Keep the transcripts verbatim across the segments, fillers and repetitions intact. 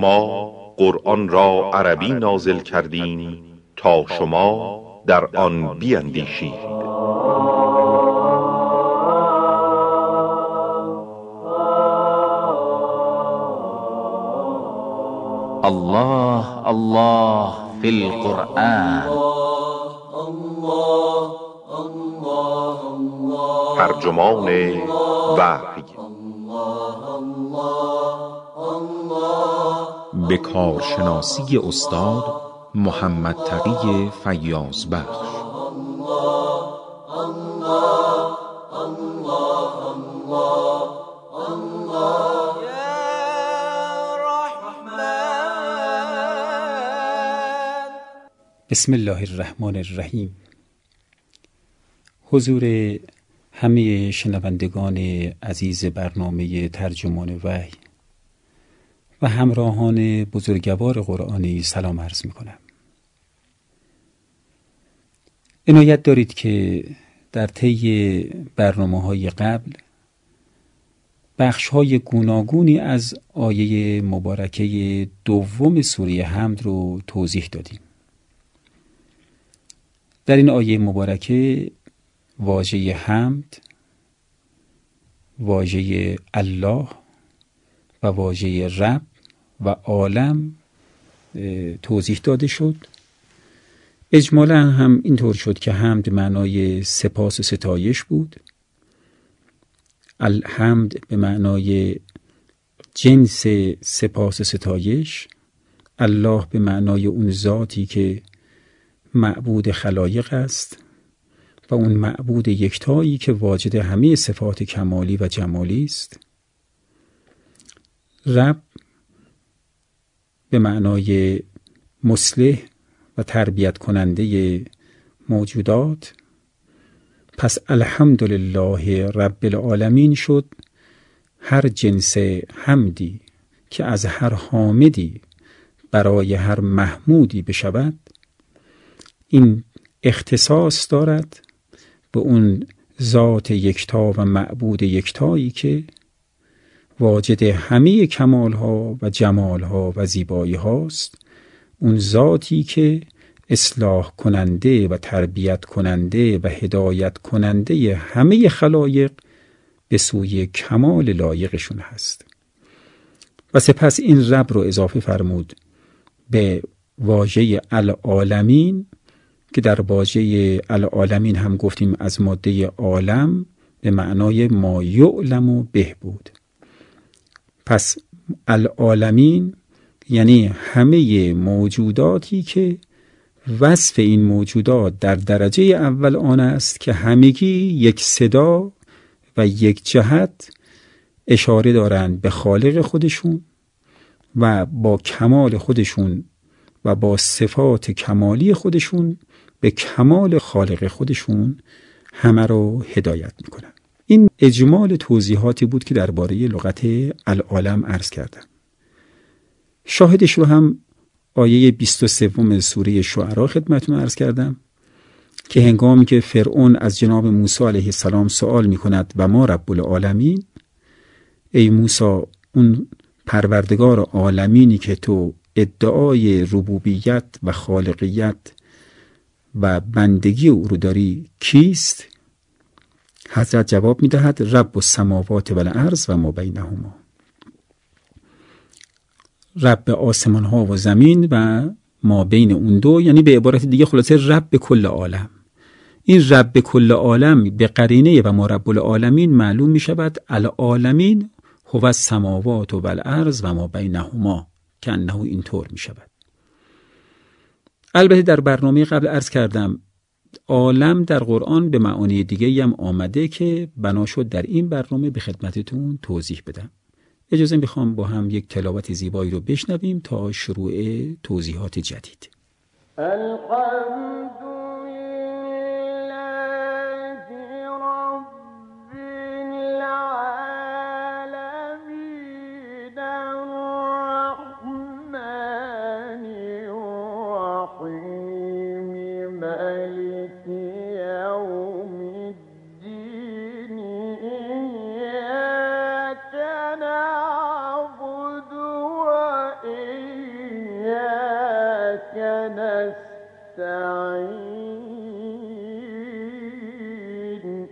ما قرآن را عربی نازل کردیم تا شما در آن بیندیشید. الله الله فی القرآن. ترجمان وحی به کارشناسی استاد محمد تقی فیاض بخش. بسم الله الرحمن الرحیم. حضور همه شنوندگان عزیز برنامه ترجمان وحی و همراهان بزرگوار قرآنی سلام عرض می کنم. عنایت دارید که در طی برنامه‌های قبل بخش‌های گوناگونی از آیه مبارکه دوم سوره حمد رو توضیح دادیم. در این آیه مبارکه واژه حمد، واژه الله و واژه رب و عالم توضیح داده شد. اجمالا هم اینطور شد که حمد معنای سپاس و ستایش بود، الحمد به معنای جنس سپاس و ستایش، الله به معنای اون ذاتی که معبود خلایق است و اون معبود یکتایی که واجد همه صفات کمالی و جمالی است، رب به معنای مصلح و تربیت کننده موجودات. پس الحمدلله رب العالمین شد هر جنس حمدی که از هر حامدی برای هر محمودی بشود، این اختصاص دارد به اون ذات یکتا و معبود یکتایی که واجد همه کمالها و جمالها و زیبایی هاست، اون ذاتی که اصلاح کننده و تربیت کننده و هدایت کننده همه خلایق به سوی کمال لایقشون هست. و سپس این رب رو اضافه فرمود به واژه العالمین که در واژه العالمین هم گفتیم از ماده عالم به معنای ما یعلم به بود. پس العالمین یعنی همه موجوداتی که وصف این موجودات در درجه اول آن است که همگی یک صدا و یک جهت اشاره دارند به خالق خودشون و با کمال خودشون و با صفات کمالی خودشون به کمال خالق خودشون همه رو هدایت میکنن. این اجمال توضیحاتی بود که درباره لغت العالم عرض کردم. شاهدش رو هم آیه بیست و سه سوره شعراء خدمتتون عرض کردم که هنگامی که فرعون از جناب موسی علیه السلام سوال میکند و ما رب العالمین، ای موسی اون پروردگار عالمینی که تو ادعای ربوبیت و خالقیت و بندگی او رو داری کیست؟ حضرت جواب میدهد رب السماوات و الارض و ما بینهما، رب آسمان ها و زمین و ما بین اون دو، یعنی به عبارت دیگه خلاصه رب کل عالم. این رب کل عالم به قرینه و ما رب العالمین معلوم می شود العالمین هو السماوات و الارض و ما بینهما، که انه اینطور می شود. البته در برنامه قبل عرض کردم عالم در قرآن به معانی دیگه هم آمده که بنا شد در این برنامه به خدمتتون توضیح بدم. اجازه میخوام با هم یک تلاوت زیبایی رو بشنویم تا شروع توضیحات جدید. الحمد إياك نعبد وإياك نستعين.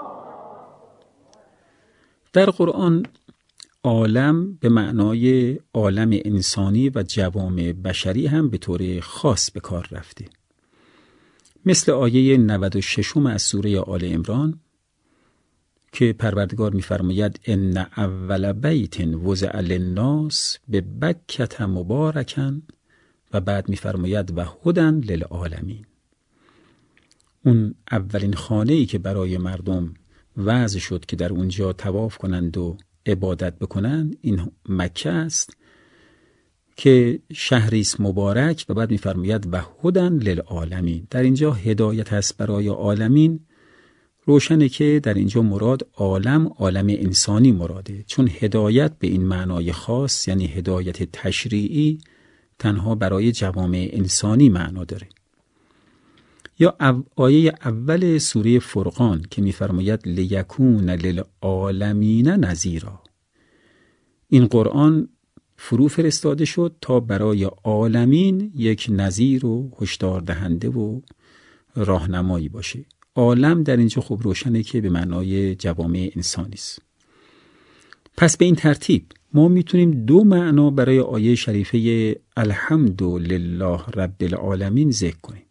در قرآن عالم به معنای عالم انسانی و جوامع بشری هم به طور خاص به کار رفته، مثل آیه نود و شش از سوره آل عمران که پروردگار می‌فرماید ان اول بیت وضع للناس ببکة مبارکا و بعد می‌فرماید و هدی للعالمین. اون اولین خانه‌ای که برای مردم وضع شد که در اونجا طواف کنند و عبادت بکنند این مکه است که شهری است مبارک و بعد می‌فرماید و هدی للعالمین. در اینجا هدایت است برای عالمین. روشنه که در اینجا مراد عالم عالم انسانی مراده، چون هدایت به این معنای خاص یعنی هدایت تشریعی تنها برای جوامع انسانی معنا داره. یا آیه اول سوره فرقان که می‌فرماید لیکون للعالمین نذیرا. این قرآن فرو فرستاده شد تا برای عالمین یک نذیر و هشدار دهنده و راهنمایی باشه. عالم در اینجا خوب روشنه که به معنای جوامع انسانی است. پس به این ترتیب ما میتونیم دو معنا برای آیه شریفه الحمدلله رب العالمین ذکر کنیم.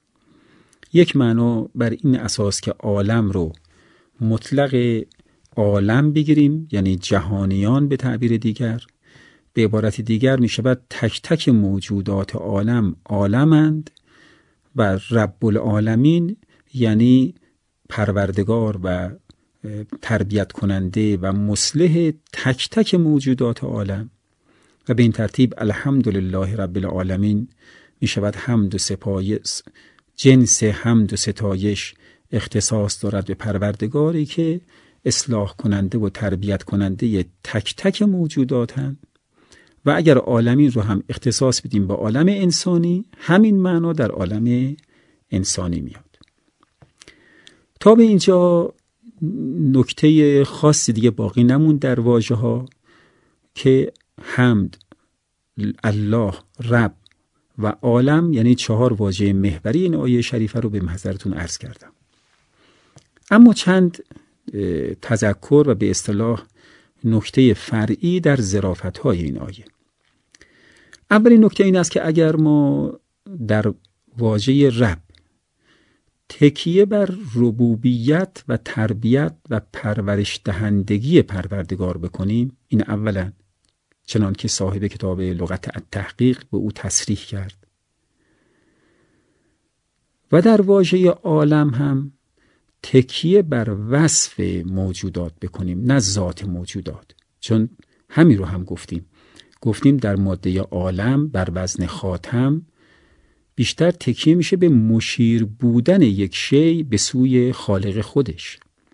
یک معنا بر این اساس که عالم رو مطلق عالم بگیریم، یعنی جهانیان به تعبیر دیگر. به عبارت دیگر می شود تک تک موجودات عالم عالمند و رب العالمین یعنی پروردگار و تربیت کننده و مصلح تک تک موجودات عالم. و به این ترتیب الحمدلله رب العالمین می شود حمد و ستایش، جنس حمد و ستایش اختصاص دارد به پروردگاری که اصلاح کننده و تربیت کننده تک تک موجودات هم. و اگر عالمین رو هم اختصاص بدیم با عالم انسانی، همین معنا در عالم انسانی میاد. تا به اینجا نکته خاصی دیگه باقی نموند در واژه ها که حمد، الله، رب و عالم یعنی چهار واژه محوری این آیه شریفه رو به محضرتون عرض کردم. اما چند تذکر و به اصطلاح نکته فرعی در ظرافت‌های این آیه. اولین نکته این است که اگر ما در واژه رب تکیه بر ربوبیت و تربیت و پرورش دهندگی پروردگار بکنیم، این اولا چنان که صاحب کتاب لغت التحقیق به او تصریح کرد، و در واژه عالم هم تکیه بر وصف موجودات بکنیم نه ذات موجودات، چون همین رو هم گفتیم گفتیم در ماده عالم بر وزن خاتم بیشتر تکیه میشه به مشیر بودن یک شی به سوی خالق خودش.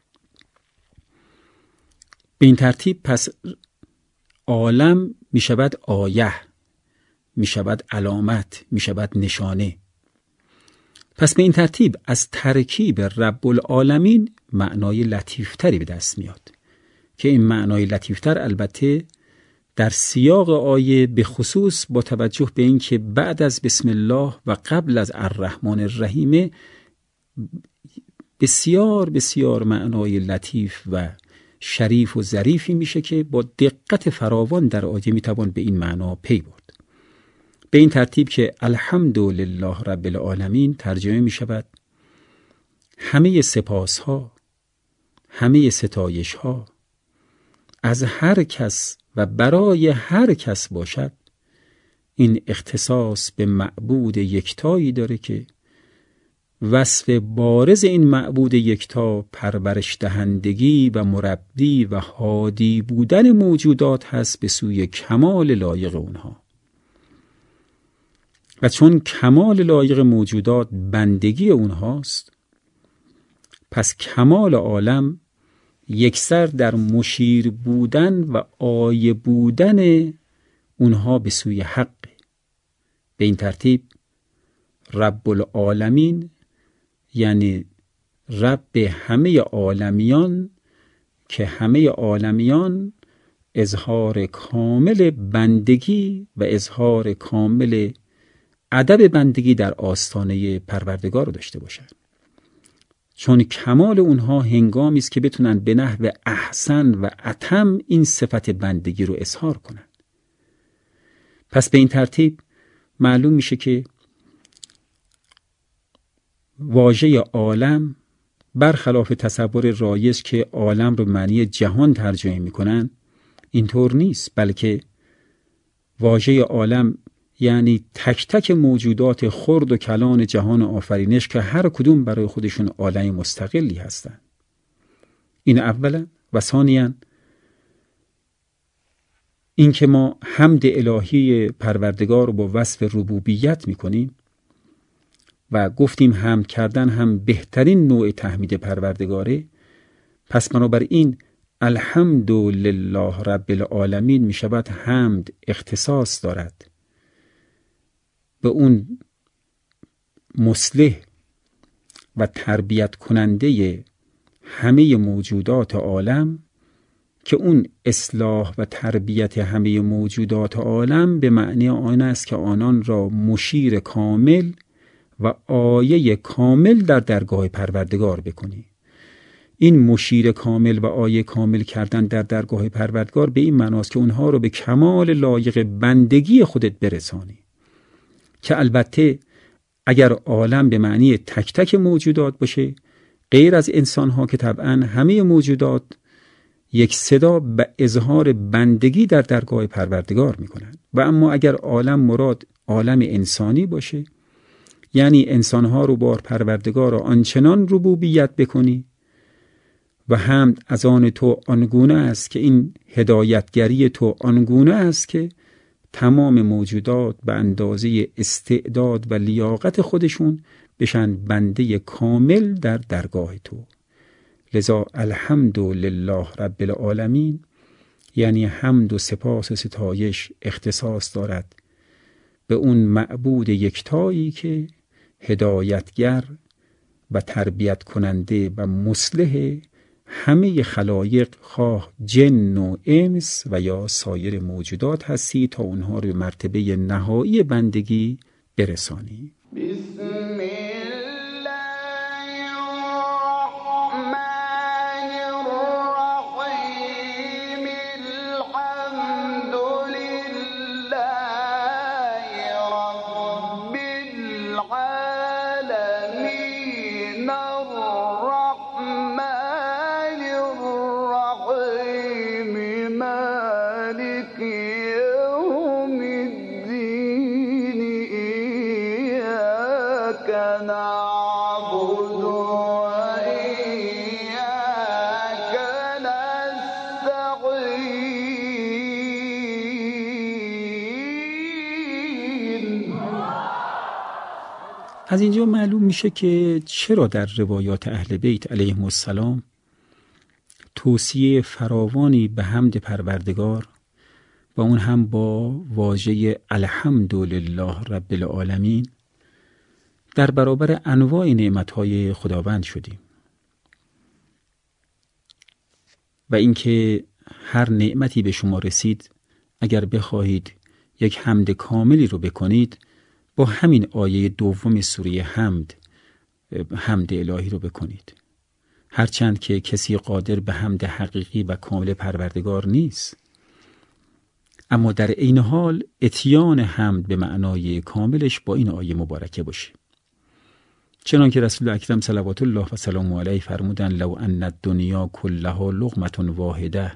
به این ترتیب پس عالم میشود آیه، میشود علامت، میشود نشانه. پس به این ترتیب از ترکیب رب العالمین معنای لطیفتری به دست میاد که این معنای لطیفتر البته در سیاق آیه به خصوص با توجه به این که بعد از بسم الله و قبل از الرحمن الرحیم بسیار بسیار معنای لطیف و شریف و ظریفی میشه که با دقت فراوان در آیه میتوان به این معنا پی برد. به این ترتیب که الحمدلله رب العالمین ترجمه می شود همه سپاس ها، همه ستایش ها از هر کس و برای هر کس باشد، این اختصاص به معبود یکتایی داره که وصف بارز این معبود یکتا پرورش دهندگی و مربی و هادی بودن موجودات هست به سوی کمال لایق اونها. و چون کمال لایق موجودات بندگی اونهاست، پس کمال عالم یکسر در مشیر بودن و آیه بودن اونها به سوی حق. به این ترتیب رب العالمین یعنی رب همه عالمیان که همه عالمیان اظهار کامل بندگی و اظهار کامل ادب بندگی در آستانه پروردگار رو داشته باشن، چون کمال اونها هنگامی است که بتونن به نحو احسن و اتم این صفت بندگی رو اظهار کنن. پس به این ترتیب معلوم میشه که واژه عالم برخلاف تصور رایج که عالم رو معنی جهان ترجمه میکنن اینطور نیست، بلکه واژه عالم یعنی تک تک موجودات خرد و کلان جهان آفرینش که هر کدوم برای خودشون عالم مستقلی هستند. این اولا. و ثانیاً این که ما حمد الهی پروردگار رو با وصف ربوبیت میکنیم و گفتیم حمد کردن هم بهترین نوع تحمید پروردگاره، پس بنابراین الحمد لله رب العالمین می شود حمد اختصاص دارد به اون مصلح و تربیت کننده همه موجودات عالم، که اون اصلاح و تربیت همه موجودات عالم به معنی آن است که آنان را مشیر کامل و آیه کامل در درگاه پروردگار بکنی. این مشیر کامل و آیه کامل کردن در درگاه پروردگار به این معناست که اونها رو به کمال لایق بندگی خودت برسانی، که البته اگر عالم به معنی تک تک موجودات باشه، غیر از انسان ها که طبعا همه موجودات یک صدا به اظهار بندگی در درگاه پروردگار میکنند. و اما اگر عالم مراد عالم انسانی باشه، یعنی انسانها رو بار پروردگار را آنچنان ربوبیت بکنی و حمد از آن تو آنگونه است که این هدایتگری تو آنگونه است که تمام موجودات به اندازه استعداد و لیاقت خودشون بشن بنده کامل در درگاه تو. لذا الحمد لله رب العالمین یعنی حمد و سپاس و ستایش اختصاص دارد به اون معبود یکتایی که هدایتگر و تربیت کننده و مصلح همه خلایق، خواه جن و انس و یا سایر موجودات هستی، تا اونها رو به مرتبه نهایی بندگی برسانی. بسم از اینجا معلوم میشه که چرا در روایات اهل بیت علیهم السلام توصیه فراوانی به حمد پروردگار و اون هم با واژه الحمد لله رب العالمین در برابر انواع نعمتهای خداوند شدیم. و اینکه هر نعمتی به شما رسید اگر بخواهید یک حمد کاملی رو بکنید، با همین آیه دوم سوره حمد حمد الهی رو بکنید، هرچند که کسی قادر به حمد حقیقی و کامل پروردگار نیست، اما در عین حال اتیان حمد به معنای کاملش با این آیه مبارکه باشه. چنان که رسول اکرم صلوات الله و سلامه علیه فرمودن لو ان الدنیا کلها لقمة واحده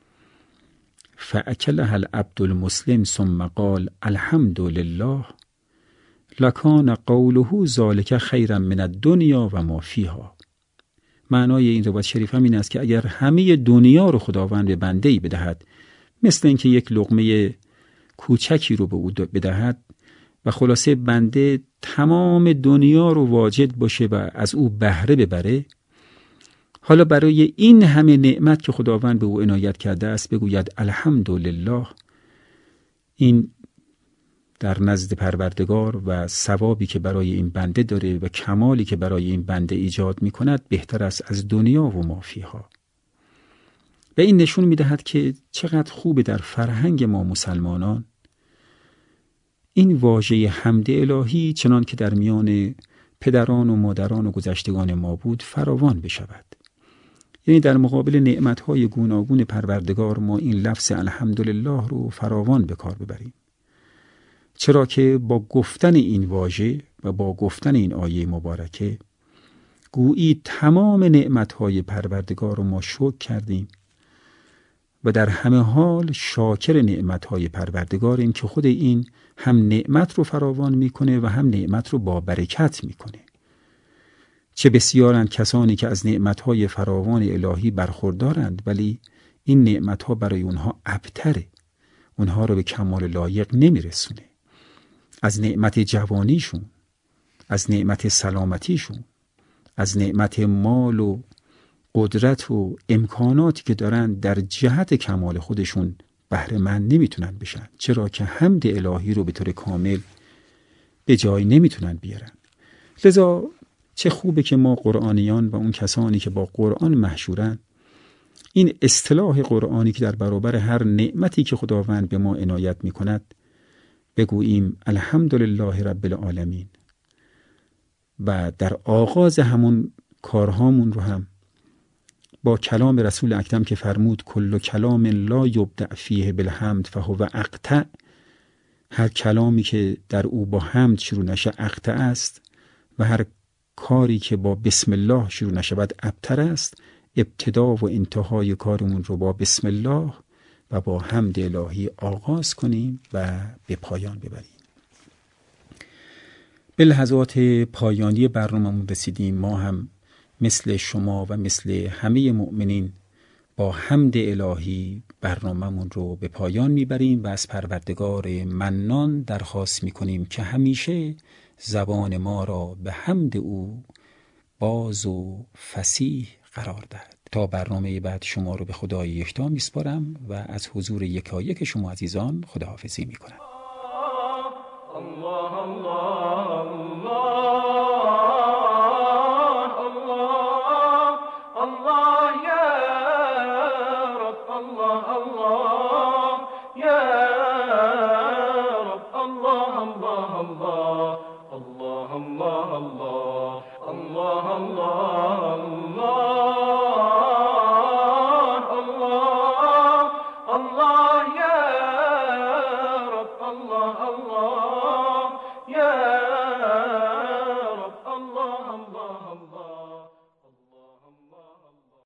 فاکلها العبد المسلم ثم قال الحمد لله لکان قوله ذلک خیرا من الدنیا و ما فیها. معنای این روایت شریف هم این است که اگر همه دنیا رو خداوند به بنده‌ای بدهد، مثل اینکه یک لقمه کوچکی رو به او بدهد و خلاصه بنده تمام دنیا رو واجد باشه و از او بهره ببره، حالا برای این همه نعمت که خداوند به او عنایت کرده است بگوید الحمدلله، این در نزد پروردگار و ثوابی که برای این بنده داره و کمالی که برای این بنده ایجاد می کند بهتر است از دنیا و ما فیها. و این نشون می دهد که چقدر خوبه در فرهنگ ما مسلمانان این واژه حمد الهی چنان که در میان پدران و مادران و گذشتگان ما بود فراوان بشود. یعنی در مقابل نعمتهای گوناگون پروردگار ما این لفظ الحمدلله رو فراوان به کار ببریم، چرا که با گفتن این واژه و با گفتن این آیه مبارکه گویی تمام نعمتهای پروردگار رو ما شکر کردیم و در همه حال شاکر نعمتهای پروردگاریم که خود این هم نعمت رو فراوان میکنه و هم نعمت رو با برکت میکنه. چه بسیارند کسانی که از نعمتهای فراوان الهی برخوردارند ولی این نعمتها برای اونها ابتره، اونها رو به کمال لایق نمیرسونه. از نعمت جوانیشون، از نعمت سلامتیشون، از نعمت مال و قدرت و امکاناتی که دارن در جهت کمال خودشون بهره مند نمیتونن بشن، چرا که حمد الهی رو به طور کامل به جای نمیتونن بیارن. لذا چه خوبه که ما قرآنیان و اون کسانی که با قرآن محشورن این اصطلاح قرآنی که در برابر هر نعمتی که خداوند به ما عنایت میکند بگوییم الحمدلله رب العالمین و در آغاز همون کارهامون رو هم با کلام رسول اکرم که فرمود کل کلام لا یبدأ فیه بالحمد فهو اقطع، هر کلامی که در او با حمد شروع نشه اقطع است و هر کاری که با بسم الله شروع نشود ابتر است. ابتدا و انتهای کارمون رو با بسم الله و با حمد الهی آغاز کنیم و به پایان ببریم. به لحظات پایانی برنامه‌مون رسیدیم. ما هم مثل شما و مثل همه مؤمنین با حمد الهی برنامه‌مون رو به پایان میبریم و از پروردگار منان درخواست میکنیم که همیشه زبان ما را به حمد او باز و فصیح قرار دهد. تا برنامه بعد شما رو به خدای یکتا میسپارم و از حضور یکایک شما عزیزان خداحافظی میکنم. الله الله الله الله یا رب، الله الله یا رب، الله الله الله الله الله الله الله الله الله یا رب، الله الله